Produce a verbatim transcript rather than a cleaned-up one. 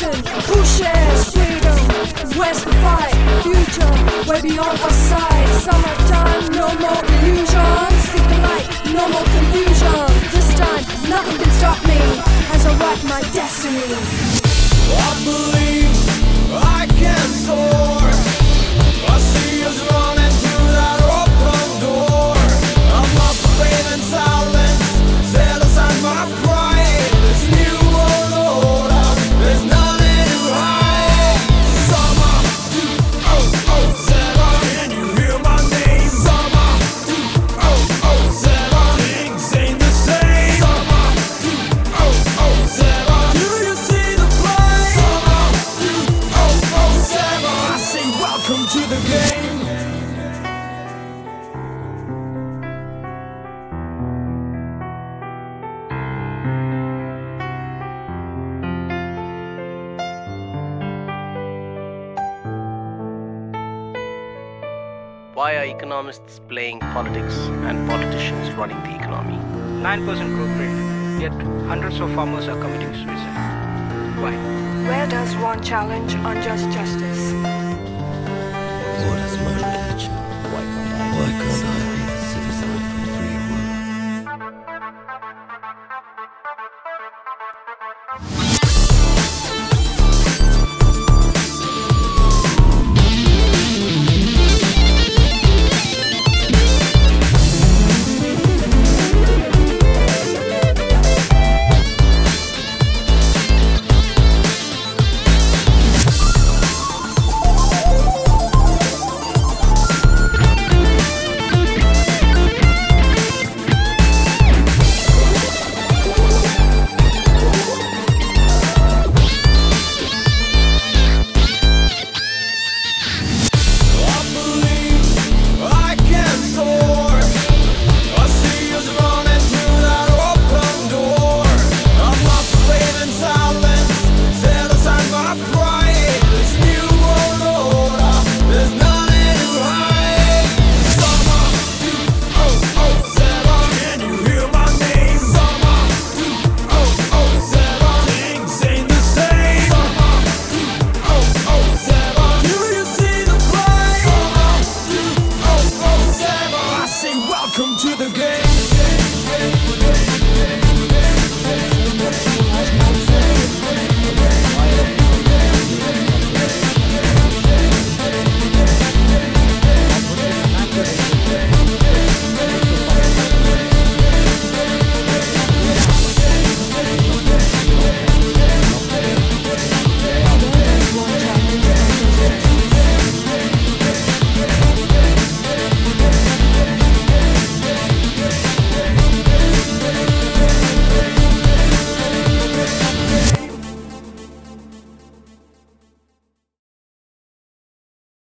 nation, who shares freedom? Where's the fight? Future, way beyond our sight. Summertime, no more illusions. Seek the light, no more confusion. This time, nothing can stop me as I write my destiny. I believe I can soar. I see us running through that open door. I'm not afraid in silence, set aside my pride. This new world order, there's nothing to hide. Summer two thousand seven, can you hear my name? Summer two thousand seven, things ain't the same. Summer two thousand seven, do you see the flame? Summer two thousand seven, I say welcome to the game. Why are economists playing politics and politicians running the economy? nine percent growth rate, yet hundreds of farmers are committing suicide. Why? Where does one challenge unjust justice? What is my religion? Why can't I?